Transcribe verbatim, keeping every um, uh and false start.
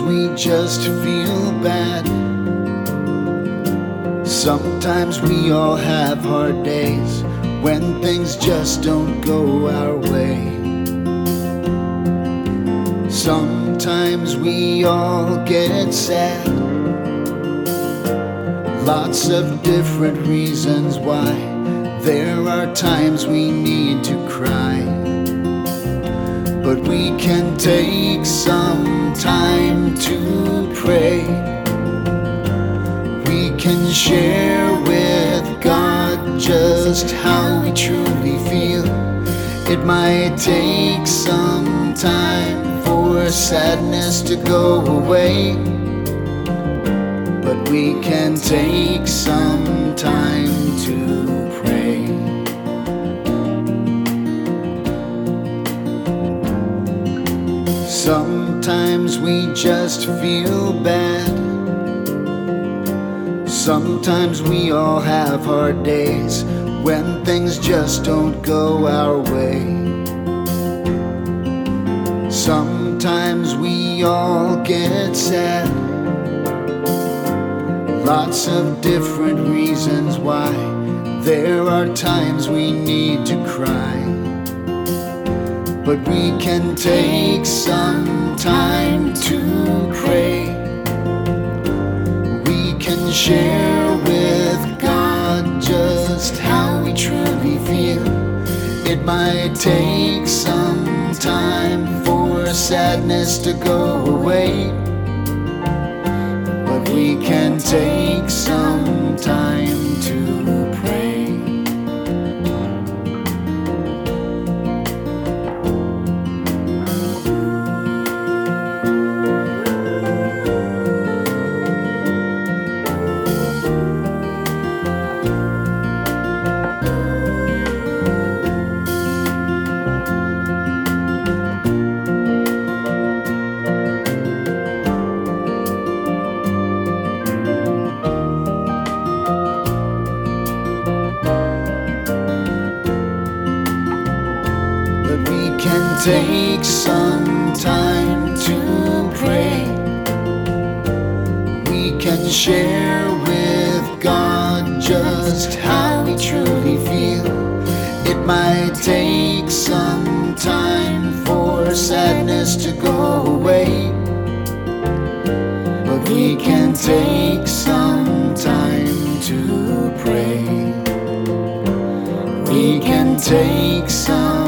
we just feel bad. Sometimes we all have hard days when things just don't go our way. Sometimes we all get sad. Lots of different reasons why. There are times we need to cry. But we can take some time to pray. We can share with God just how we truly feel. It might take some time for sadness to go away, but we can take some time to pray. Sometimes we just feel bad. Sometimes we all have hard days when things just don't go our way. Sometimes we all get sad. Lots of different reasons why. There are times we need to cry. But we can take some time to pray. We can share with God just how we truly feel. It might take some time for sadness to go away, but we can take some time to pray. Can take some time to pray. We can share with God just how we truly feel. It might take some time for sadness to go away, but we can take some time to pray. We can take some